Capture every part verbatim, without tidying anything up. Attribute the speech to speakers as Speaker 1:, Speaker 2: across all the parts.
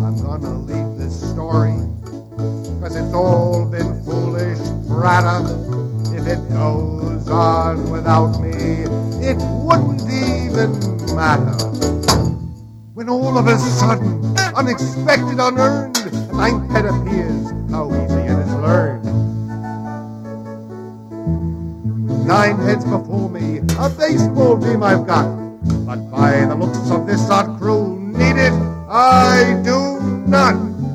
Speaker 1: I'm gonna leave this story, cause it's all been foolish prattle. If it goes on without me, it wouldn't even matter. When all of a sudden, unexpected, unearned, a ninth head appears, how easy it is learned. Nine heads before me, a baseball team I've got, but by the looks of this odd crew, need it, I do not.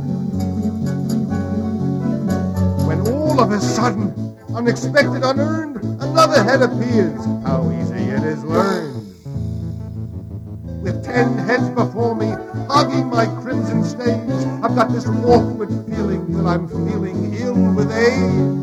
Speaker 1: When all of a sudden, unexpected, unearned, another head appears, how easy it is learned. With ten heads before me, hogging my crimson stage, I've got this awkward feeling that I'm feeling ill with age.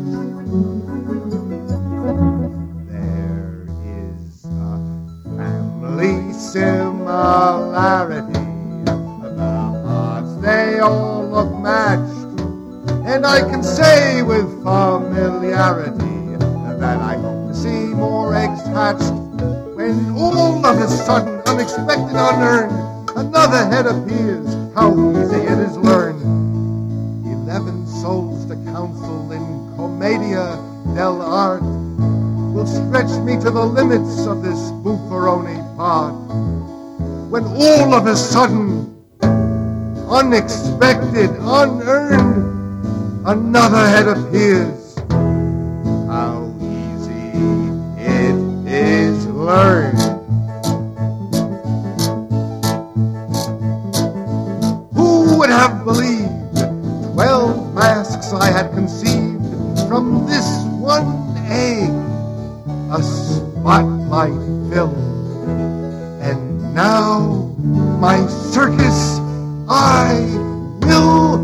Speaker 1: There is a family similarity. The parts, they all look matched. And I can say with familiarity that I hope to see more eggs hatched. When all of a sudden, unexpected, unearned, another head appears, how easy it is learned. Eleven souls to counsel in Commedia dell'arte will stretch me to the limits of this bufferoni part. When all of a sudden, unexpected, unearned, another head appears, how easy it is learned. Who would have believed twelve masks I had conceived from this one egg, a spotlight filled? And now my circus I will